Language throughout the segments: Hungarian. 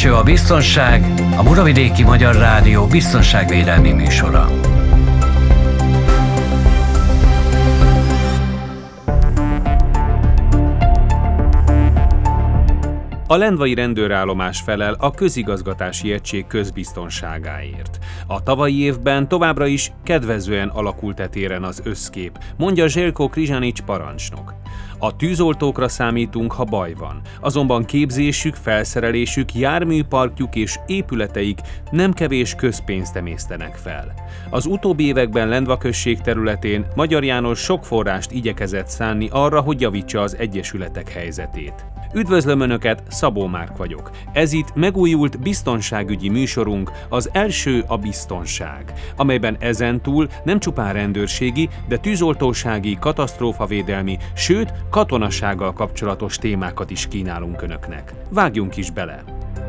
Belső a biztonság, a Muravidéki Magyar Rádió biztonságvédelmi műsora. A lendvai rendőrállomás felel a közigazgatási egység közbiztonságáért. A tavalyi évben továbbra is kedvezően alakult e téren az összkép, mondja Željko Križanić parancsnok. A tűzoltókra számítunk, ha baj van, azonban képzésük, felszerelésük, járműparkjuk és épületeik nem kevés közpénzt emésztenek fel. Az utóbbi években Lendva község területén Magyar János sok forrást igyekezett szánni arra, hogy javítsa az egyesületek helyzetét. Üdvözlöm Önöket, Szabó Márk vagyok. Ez itt megújult biztonságügyi műsorunk, az első a biztonság, amelyben ezentúl nem csupán rendőrségi, de tűzoltósági, katasztrófavédelmi, sőt katonasággal kapcsolatos témákat is kínálunk Önöknek. Vágjunk is bele!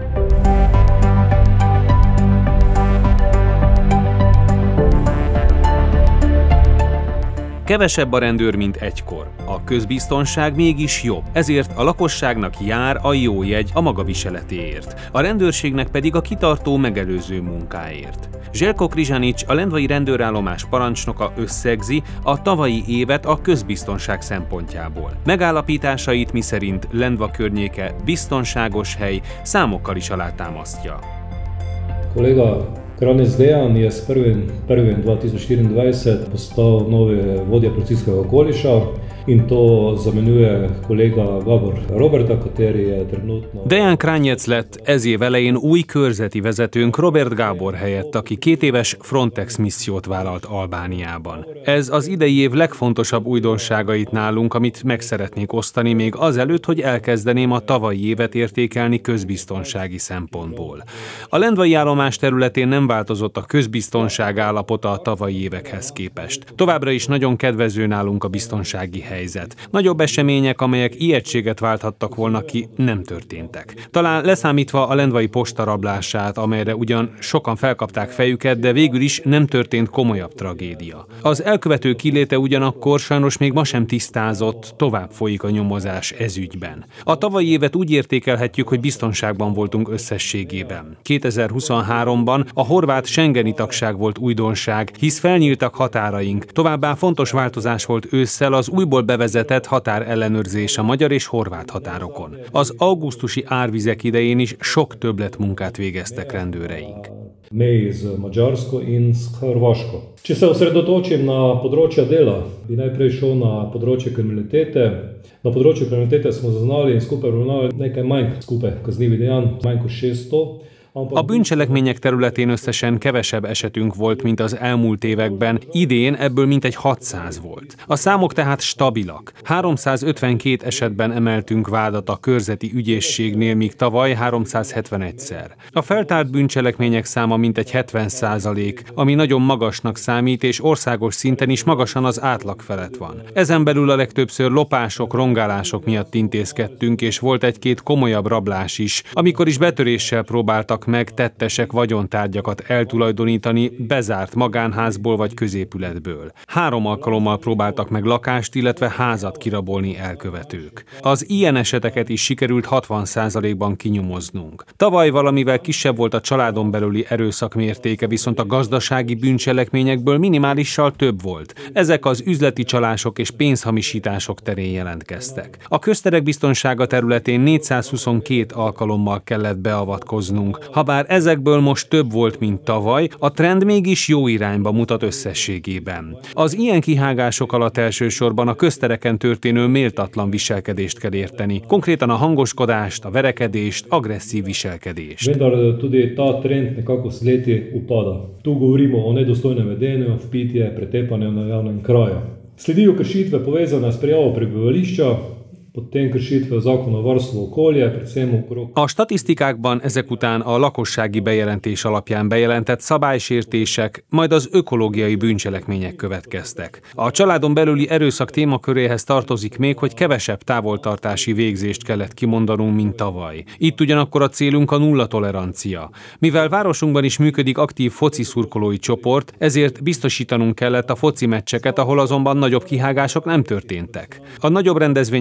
Kevesebb a rendőr, mint egykor. A közbiztonság mégis jobb, ezért a lakosságnak jár a jó jegy a maga viseletéért, a rendőrségnek pedig a kitartó megelőző munkáért. Željko Križanić, a lendvai rendőrállomás parancsnoka összegzi a tavalyi évet a közbiztonság szempontjából. Megállapításait miszerint Lendva környéke biztonságos hely számokkal is alátámasztja. Kolega Kranjec Dejan je s 1.1.2024 postal novi vodja policijskega okoliša in to zamenjuje kolega Gabor Roberta, kateri je trenutno... Dejan Kranjec lett ez év elején új körzeti vezetőnk Robert Gábor helyett, aki 2 éves Frontex missziót vállalt Albániában. Ez az idei év legfontosabb újdonságait nálunk, amit meg szeretnék osztani még azelőtt, hogy elkezdeném a tavalyi évet értékelni közbiztonsági szempontból. A lendvai állomás területén nem változott a közbiztonság állapota a tavalyi évekhez képest. Továbbra is nagyon kedvező nálunk a biztonsági helyzet. Nagyobb események, amelyek ijegységet válthattak volna ki, nem történtek. Talán leszámítva a lendvai posta rablását, amelyre ugyan sokan felkapták fejüket, de végül is nem történt komolyabb tragédia. Az elkövető kiléte ugyanakkor sajnos még ma sem tisztázott, tovább folyik a nyomozás ez ügyben. A tavalyi évet úgy értékelhetjük, hogy biztonságban voltunk összességében. 2023-ban a horvát schengeni tagság volt újdonság, hisz felnyíltak határaink. Továbbá fontos változás volt ősszel az újból bevezetett határellenőrzés a magyar és horvát határokon. Az augusztusi árvizek idején is sok többletmunkát végeztek rendőreink. Meji z Madžarsko in s Hrvaško. Če se osredotočim na področja dela, bi najprej šel na področje kriminalitete. Na področju kriminalitete smo zaznali in skupaj obravnavali nekaj manj skupaj kaznivih dejanj, manj kot 600. A bűncselekmények területén összesen kevesebb esetünk volt, mint az elmúlt években, idén ebből mintegy 600 volt. A számok tehát stabilak. 352 esetben emeltünk vádat a körzeti ügyészségnél, míg tavaly 371-szer. A feltárt bűncselekmények száma mintegy 70%, ami nagyon magasnak számít, és országos szinten is magasan az átlag felett van. Ezen belül a legtöbbször lopások, rongálások miatt intézkedtünk, és volt egy-két komolyabb rablás is, amikor is betöréssel próbáltak meg tettesek vagyontárgyakat eltulajdonítani bezárt magánházból vagy középületből. 3 alkalommal próbáltak meg lakást, illetve házat kirabolni elkövetők. Az ilyen eseteket is sikerült 60%-ban kinyomoznunk. Tavaly valamivel kisebb volt a családon belüli erőszak mértéke, viszont a gazdasági bűncselekményekből minimálissal több volt. Ezek az üzleti csalások és pénzhamisítások terén jelentkeztek. A közterek biztonsága területén 422 alkalommal kellett beavatkoznunk. Habár ezekből most több volt, mint tavaly, a trend mégis jó irányba mutat összességében. Az ilyen kihágások alatt elsősorban a köztereken történő méltatlan viselkedést kell érteni, konkrétan a hangoskodást, a verekedést, agresszív viselkedést. Vendar tudi ta trend nekako z leti upada. Tu govorimo o nedostojnem vedenju, vpitje, pretepanje na javnem kraju. Sledijo kršitve povezane s prijavo prebivališča, potem kršitve zakona o varstvu okolja, predvsem okrog... A statisztikákban ezek után a lakossági bejelentés alapján bejelentett szabálysértések, majd az ökológiai bűncselekmények következtek. A családon belüli erőszak témaköréhez tartozik még, hogy kevesebb távoltartási végzést kellett kimondanunk, mint tavaly. Itt ugyanakkor a célunk a nulla tolerancia. Mivel városunkban is működik aktív foci szurkolói csoport, ezért biztosítanunk kellett a foci meccseket, ahol azonban nagyobb kihágások nem történtek. A nagyobb rendezvények biztosítására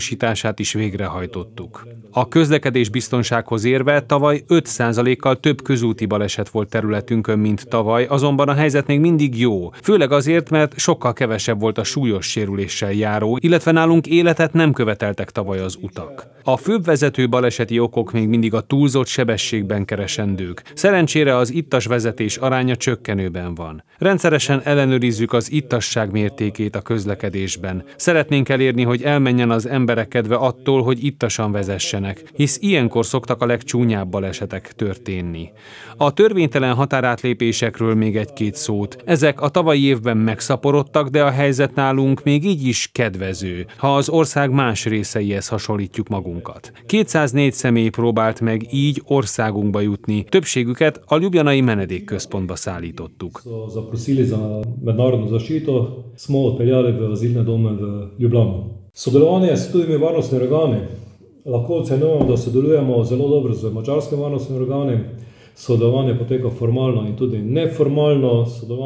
biztosítását is végrehajtottuk. A közlekedés biztonsághoz érve tavaly 5%-kal több közúti baleset volt területünkön, mint tavaly, azonban a helyzet még mindig jó. Főleg azért, mert sokkal kevesebb volt a súlyos sérüléssel járó, illetve nálunk életet nem követeltek tavaly az utak. A főbb vezető baleseti okok még mindig a túlzott sebességben keresendők. Szerencsére az ittas vezetés aránya csökkenőben van. Rendszeresen ellenőrizzük az ittasság mértékét a közlekedésben. Szeretnénk elérni, hogy elmenjen az emberek kedve attól, hogy ittasan vezessenek, hisz ilyenkor szoktak a legcsúnyább balesetek történni. A törvénytelen határátlépésekről még egy-két szót. Ezek a tavalyi évben megszaporodtak, de a helyzet nálunk még így is kedvező, ha az ország más részeihez hasonlítjuk magunkat. 204 személy próbált meg így országunkba jutni, többségüket a ljubljanai menedékközpontba szállítottuk. Zaprosili za mednarodno zaščito, smo odpeljali v azilne dome v Ljubljano. Sodelovanje s tujimi varnostnimi organi. Lahko ocenjujemo, da sodelujemo zelo dobro z madžarskimi varnostnimi organi. Sodelovanje poteka formalno in tudi neformalno.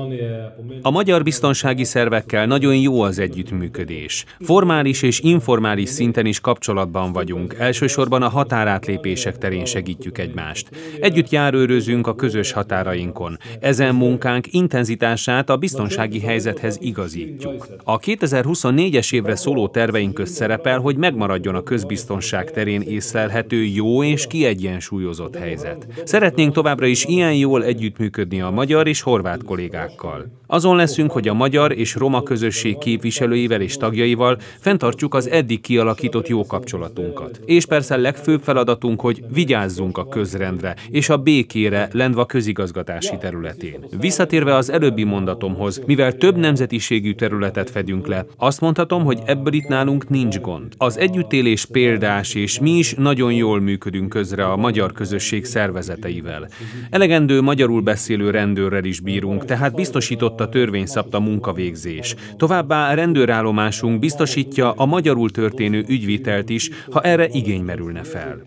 A magyar biztonsági szervekkel nagyon jó az együttműködés. Formális és informális szinten is kapcsolatban vagyunk. Elsősorban a határátlépések terén segítjük egymást. Együtt járőrözünk a közös határainkon. Ezen munkánk intenzitását a biztonsági helyzethez igazítjuk. A 2024-es évre szóló terveink közt szerepel, hogy megmaradjon a közbiztonság terén észlelhető jó és kiegyensúlyozott helyzet. Szeretnénk továbbra is ilyen jól együttműködni a magyar és horvát kollégákkal. Azon leszünk, hogy a magyar és roma közösség képviselőivel és tagjaival fenntartjuk az eddig kialakított jó kapcsolatunkat. És persze legfőbb feladatunk, hogy vigyázzunk a közrendre és a békére Lendva közigazgatási területén. Visszatérve az előbbi mondatomhoz, mivel több nemzetiségű területet fedünk le, azt mondhatom, hogy ebből itt nálunk nincs gond. Az együttélés példás, és mi is nagyon jól működünk közre a magyar közösség szervezeteivel. Elegendő magyarul beszélő rendőrrel is bírunk, tehát biztosított a törvényszabta munkavégzés. Továbbá rendőrállomásunk biztosítja a magyarul történő ügyvitelt is, ha erre igény merülne fel.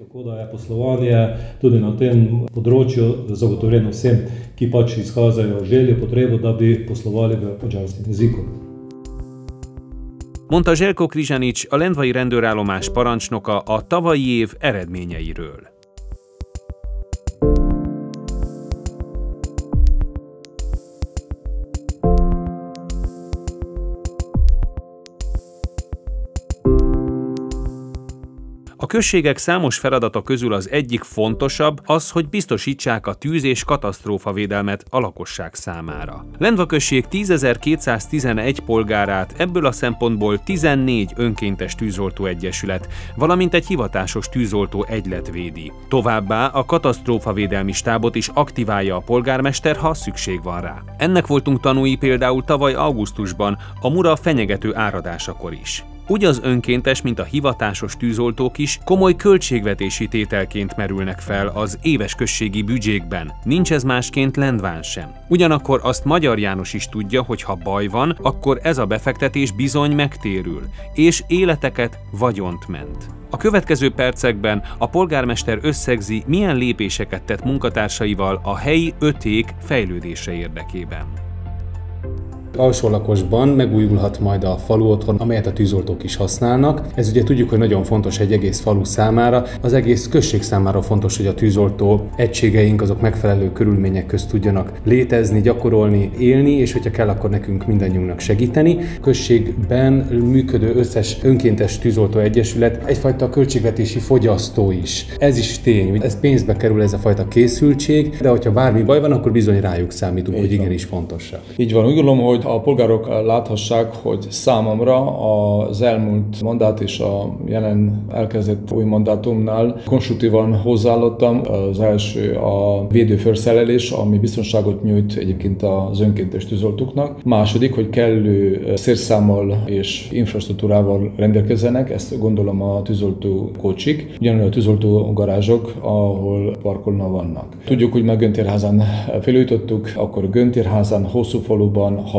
Mondta Željko Križanić, a lendvai rendőrállomás parancsnoka a tavalyi év eredményeiről. A községek számos feladata közül az egyik fontosabb az, hogy biztosítsák a tűz- és katasztrófavédelmet a lakosság számára. Lendva község 10.211 polgárát ebből a szempontból 14 önkéntes tűzoltó egyesület, valamint egy hivatásos tűzoltó egylet védi. Továbbá a katasztrófavédelmi stábot is aktiválja a polgármester, ha szükség van rá. Ennek voltunk tanúi például tavaly augusztusban, a Mura fenyegető áradásakor is. Úgy az önkéntes, mint a hivatásos tűzoltók is komoly költségvetési tételként merülnek fel az éves községi büdzsékben. Nincs ez másként Lendván sem. Ugyanakkor azt Magyar János is tudja, hogy ha baj van, akkor ez a befektetés bizony megtérül, és életeket, vagyont ment. A következő percekben a polgármester összegzi, milyen lépéseket tett munkatársaival a helyi öték fejlődése érdekében. Alsólakosban megújulhat majd a falu otthon, amelyet a tűzoltók is használnak. Ez ugye tudjuk, hogy nagyon fontos egy egész falu számára. Az egész község számára fontos, hogy a tűzoltó egységeink azok megfelelő körülmények közt tudjanak létezni, gyakorolni, élni, és hogyha kell, akkor nekünk mindannyiunknak segíteni. A községben működő összes önkéntes tűzoltó egyesület egyfajta költségvetési fogyasztó is. Ez is tény, hogy ez pénzbe kerül, ez a fajta készültség, de hogyha bármi baj van, akkor bizony rájuk számítunk, hogy igenis fontosak. Így van, úgy gondolom, hogy a polgárok láthassák, hogy számomra az elmúlt mandát és a jelen elkezdett új mandátumnál konstruktívan hozzáállottam. Az első a védőfelszerelés, ami biztonságot nyújt egyébként az önkéntes tűzoltóknak. Második, hogy kellő szerszámmal és infrastruktúrával rendelkezzenek, ezt gondolom a tűzoltó kocsik, ugyanúgy a tűzoltó garázsok, ahol parkolna vannak. Tudjuk, hogy már Göntérházán felújítottuk, akkor Göntérházán, Hosszúfaluban, ha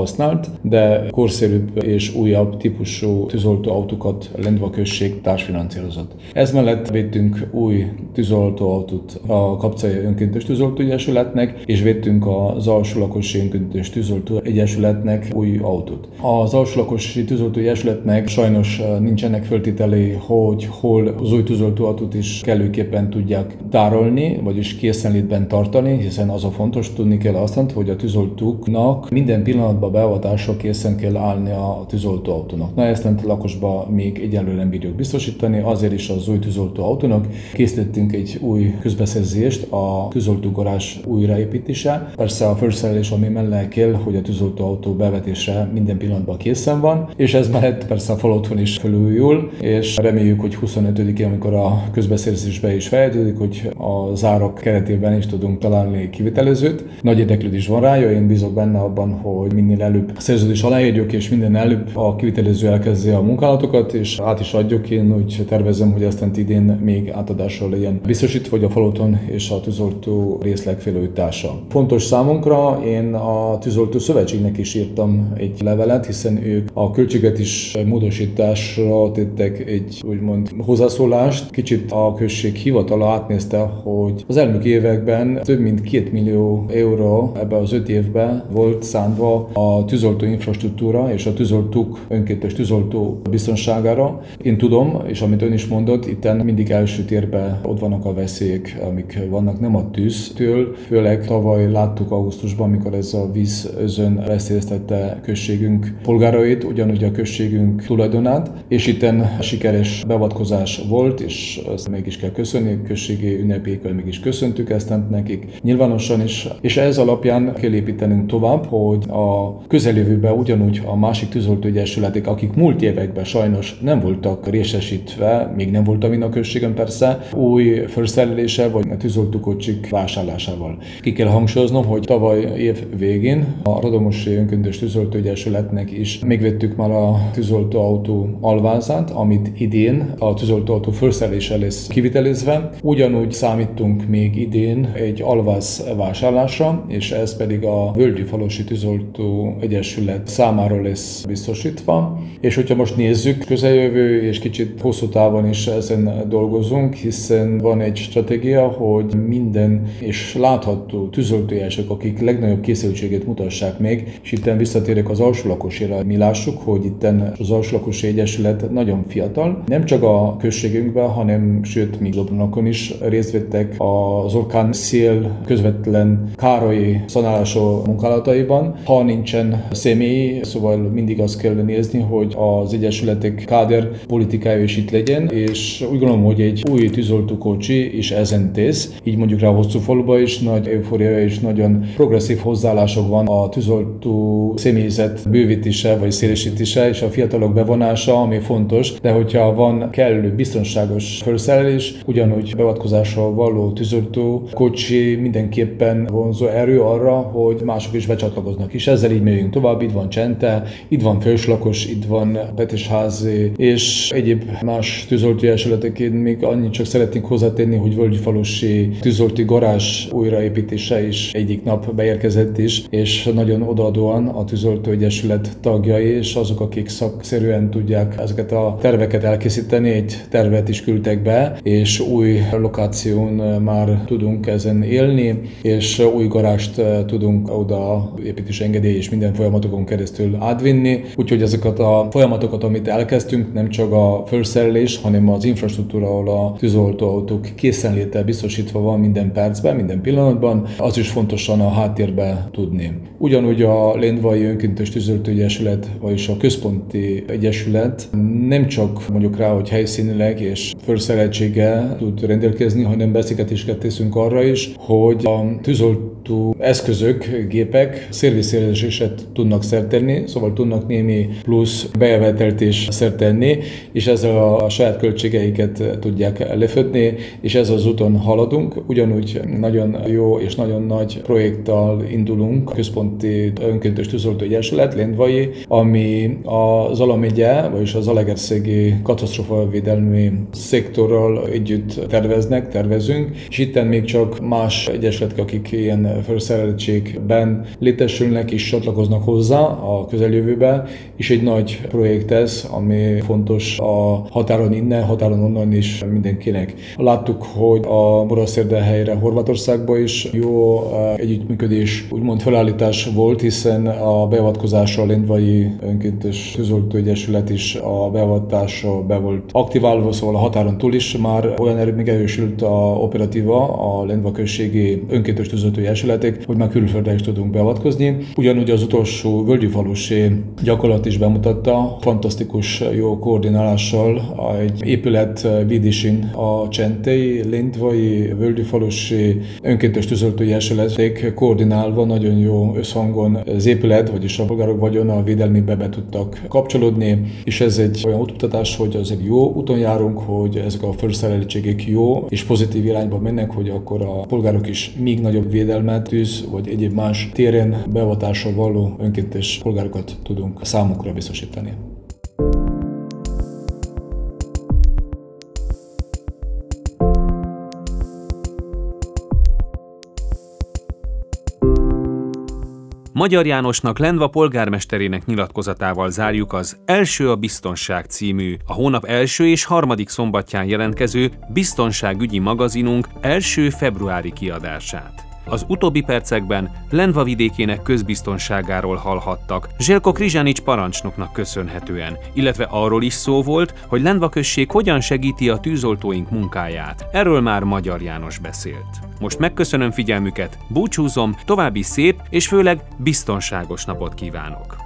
használt, de korszerűbb és újabb típusú tűzoltóautókat Lendva község társfinanszírozott. Ez mellett vettünk új tűzoltóautót a Kapcai Önkéntes Tűzoltó Egyesületnek, és vettünk az Alsólakosi Önkéntes Tűzoltó Egyesületnek új autót. Az Alsólakosi Tűzoltó Egyesületnek sajnos nincsenek feltételei, hogy hol az új tűzoltóautót is kellőképpen tudják tárolni, vagyis készenlétben tartani, hiszen az a fontos, tudni kell azt, hogy a tűzoltóknak minden pillanatban beavatásra készen kell állni a tűzoltóautónak. Na ezt a lakosba még egyelőre nem bírjuk biztosítani, azért is az új tűzoltóautónak készítettünk egy új közbeszerzést a tűzoltógarázs újraépítése. Persze a felszerelés, ami mellett kell, hogy a tűzoltóautó bevetésre minden pillanatban készen van, és ez mellett persze a falotthon is felújul, és reméljük, hogy 25-én, amikor a közbeszerzésbe is fejlődik, hogy a zárak keretében is tudunk találni kivitelezőt. Nagy érdeklődés van rája, én bízok benne abban, hogy minél előbb szerződés aláírjuk, és minden előbb a kivitelező elkezdi a munkálatokat, és át is adjuk. Én úgy tervezem, hogy ezt idén még átadásra legyen biztosítva, hogy a falotthon és a tűzoltó részleg felújítása. Fontos számunkra, én a Tűzoltó Szövetségnek is írtam egy levelet, hiszen ők a költségvetés módosításra tettek egy úgymond hozzászólást. Kicsit a község hivatala átnézte, hogy az elmúlt években több mint 2 millió euró ebben az 5 évben volt szánva a tűzoltó infrastruktúra és a tűzoltók önkéntes tűzoltó biztonságára. Én tudom, és amit ön is mondott, itten mindig első térben ott vannak a veszélyek, amik vannak nem a tűztől, főleg tavaly láttuk augusztusban, amikor ez a vízözön veszélyeztette községünk polgárait, ugyanúgy a községünk tulajdonát, és itten sikeres beavatkozás volt, és ezt meg is kell köszönni, a községi ünnepékkel meg is köszöntük ezt nekik nyilvánosan is, és ez alapján kell építenünk tovább, hogy a közeljövőben ugyanúgy a másik tűzoltó egyesületek, akik múlt években sajnos nem voltak részesítve, még nem voltam én a községen persze, új felszerelése vagy a tűzoltókocsik vásárlásával. Ki kell hangsúlyoznom, hogy tavaly év végén a Radomosi Önkéntes Tűzoltó Egyesületnek is megvettük már a tűzoltóautó alvázát, amit idén a tűzoltóautó felszerelése lesz kivitelezve. Ugyanúgy számítunk még idén egy alváz vásárlásra, és ez pedig a Völgyi Falusi Tűzoltó Egyesület számára lesz biztosítva. És hogyha most nézzük, közeljövő és kicsit hosszú távon is ezen dolgozunk, hiszen van egy stratégia, hogy minden és látható tűzoltójelzők, akik legnagyobb készültséget mutassák meg, és itten visszatérek az alsólakosira. Mi lássuk, hogy itten az Alsólakosi Egyesület nagyon fiatal, nem csak a községünkben, hanem sőt, még Dobronakon is részt vettek az orkán szél közvetlen kárai szanálású munkálataiban. Ha nincsen személy, szóval mindig azt kell nézni, hogy az egyesületek káder politikája is itt legyen, és úgy gondolom, hogy egy új tűzoltókocsi is ezen tesz. Így mondjuk rá a Hosszúfaluban is nagy eufória és nagyon progresszív hozzáállások van a tűzoltó személyzet bővítése vagy szélesítése és a fiatalok bevonása, ami fontos, de hogyha van kellő biztonságos felszerelés, ugyanúgy beavatkozással való tűzoltókocsi mindenképpen vonzó erő arra, hogy mások is becsatlakoznak. És ezzel így megyünk tovább, itt van Csente, itt van Főslakos, itt van Petésházi, és egyéb más tűzoltóegyesületekén még annyit csak szeretnénk hozzátenni, hogy Völgyfalusi tűzoltó garázs újraépítése is egyik nap beérkezett is, és nagyon odaadóan a tűzoltóegyesület tagjai, és azok, akik szakszerűen tudják ezeket a terveket elkészíteni, egy tervet is küldtek be, és új lokáción már tudunk ezen élni, és új garást tudunk oda építési engedély és minden folyamatokon keresztül átvinni. Úgyhogy ezeket a folyamatokat, amit elkezdtünk, nem csak a felszerelés, hanem az infrastruktúra, ahol a tűzoltóautók készenléte biztosítva van minden percben, minden pillanatban, az is fontosan a háttérbe tudni. Ugyanúgy a Lendvai Önkéntes Tűzoltó Egyesület, vagyis a központi egyesület nem csak mondjuk rá, hogy helyszínileg és felszereltséggel tud rendelkezni, hanem beszélgetéseket teszünk arra is, hogy a tűzoltó eszközök, gépek szervizszerzéset tudnak szertenni, szóval tudnak némi plusz bejövetelt is szertenni, és ezzel a saját költségeiket tudják lefedni, és ez az úton haladunk. Ugyanúgy nagyon jó és nagyon nagy projekttal indulunk, központi önkéntes tűzoltó egyesület, Lendvai, ami a Zala megye, vagyis az zalaegerszegi katasztrófavédelmi szektorral együtt tervezünk, és itten még csak más egyesületek, akik ilyen felszereltségben létesülnek és csatlakoznak hozzá a közeljövőben, és egy nagy projekt ez, ami fontos a határon innen, határon onnan is mindenkinek. Láttuk, hogy a Muraszerdehelyre Horvátországban is jó együttműködés, úgymond felállítás volt, hiszen a beavatkozással a Lendvai Önkéntes Tűzoltó Egyesület is a beavatásra be volt aktiválva, szóval a határon túl is már olyan megerősült a operatíva a Lendva községi önkéntes tűzoltó egyesületek, hogy már külföldre is tudunk beavatkozni. Ugyanúgy az utolsó völgyifalusi gyakorlat is bemutatta, fantasztikus jó koordinálással egy épület vidésin a Csentei, Lendvai, völgyifalusi önkéntes tűzoltó egyesületek koordinálva nagyon jó összhangon az épület, vagyis a polgárok vagyona a védelmébe be tudtak kapcsolódni, és ez egy olyan útmutatás, hogy azért jó úton járunk, hogy ezek a felszereltségek jó és pozitív irányba mennek, hogy akkor a polgárok is még nagyobb védelmet, tűz vagy egyéb más téren beavatással való önkéntes polgárokat tudunk számukra biztosítani. Magyar Jánosnak, Lendva polgármesterének nyilatkozatával zárjuk az Első a biztonság című, a hónap első és harmadik szombatján jelentkező biztonságügyi magazinunk első februári kiadását. Az utóbbi percekben Lendva vidékének közbiztonságáról hallhattak, Željko Križanić parancsnoknak köszönhetően, illetve arról is szó volt, hogy Lendva község hogyan segíti a tűzoltóink munkáját. Erről már Magyar János beszélt. Most megköszönöm figyelmüket, búcsúzom, további szép és főleg biztonságos napot kívánok!